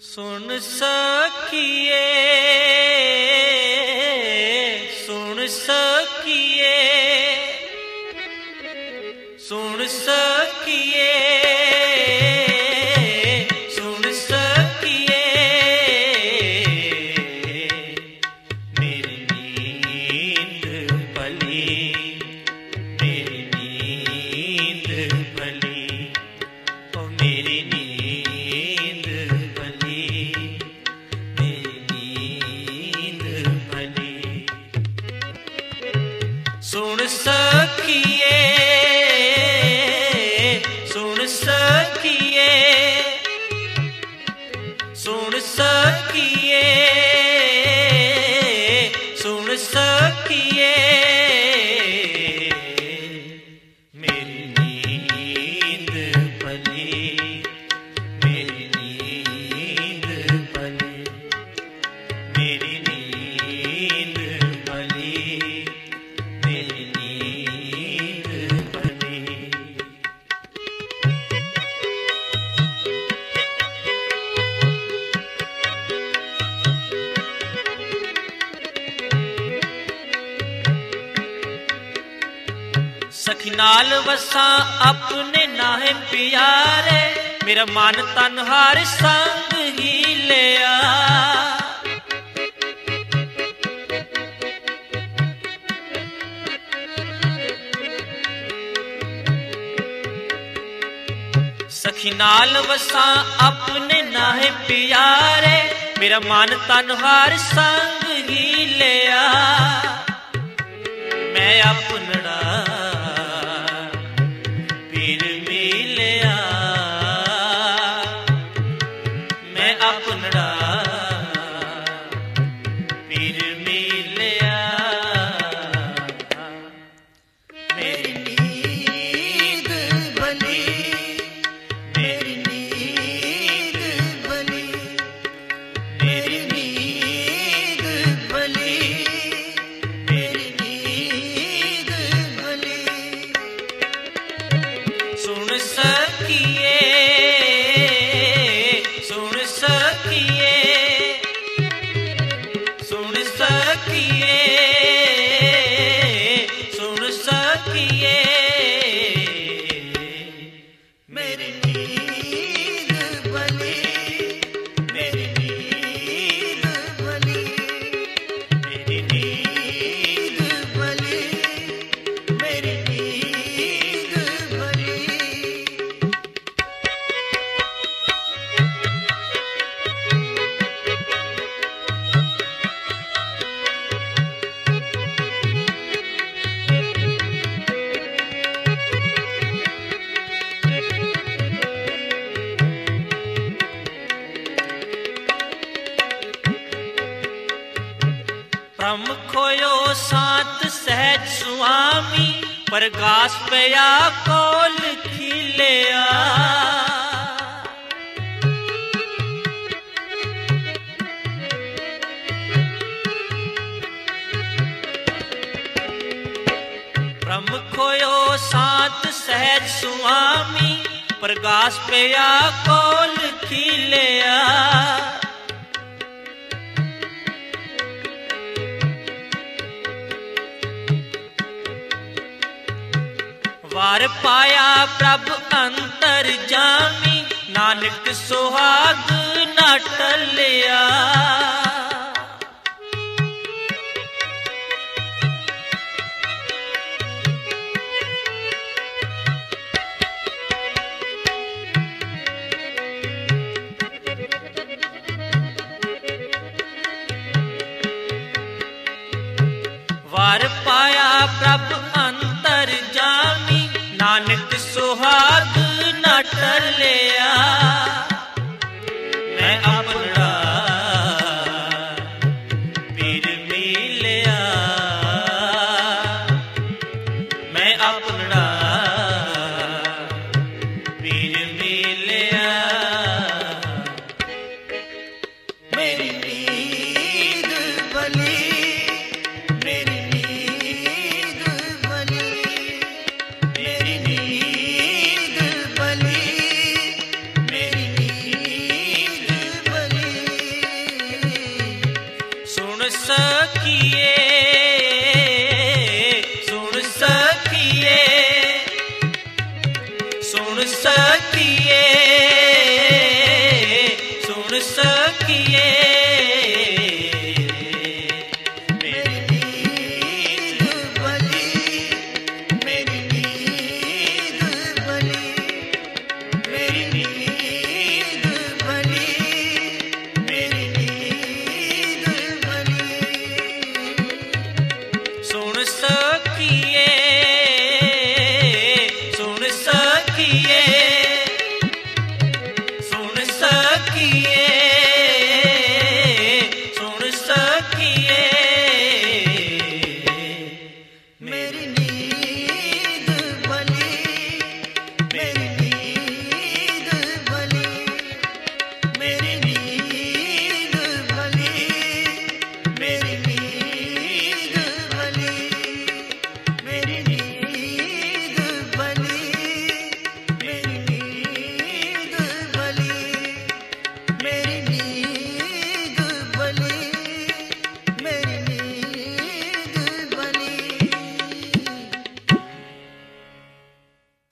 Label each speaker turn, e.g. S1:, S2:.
S1: सुन सकिए सुन सकिए सुन सकिए सुन सकिए मेरी नींद भली मेरी नींद भली ओ मेरी नींद भली मेरी नींद भली सुन सकिए सुन सकिए सुन सकिए सुन सकिए मेरी नींद भली मेरी नींद भली मेरी नींद भली मेरी नींद भली। सखी नाल वसा अपने नाहे प्यारे मेरा मन तन हर संग ही लिया सखी नाल वसा अपने नाहे प्यारे मेरा मन तन हर संग ही लिया मैं अपनड़ा पीर मिलिया मैं अपनड़ा पीर मिलिया मेरी नींद भली मेरी नींद भली मेरी नींद भली मेरी नींद भली सुन सकिए सुन सकिए सुन सकिए सुन सकिए मेरी नींद भली मेरी नींद भली मेरी नींद भली मेरी नींद भली। ब्रह्म खोयो सात सहज स्वामी प्रकाश पया कोल खिलिया ब्रह्म खोयो सात सहज स्वामी प्रकाश पया कोल खिलिया वार पाया प्रभ अंतर जामी नानक सुहाग न टलिया वार पाया प्रभ अंतर जामी नानक सुहाग न टलिया मैं अपना पीर मिलिया मैं अपना पीर मिलिया मेरी नींद भली मेरी नींद स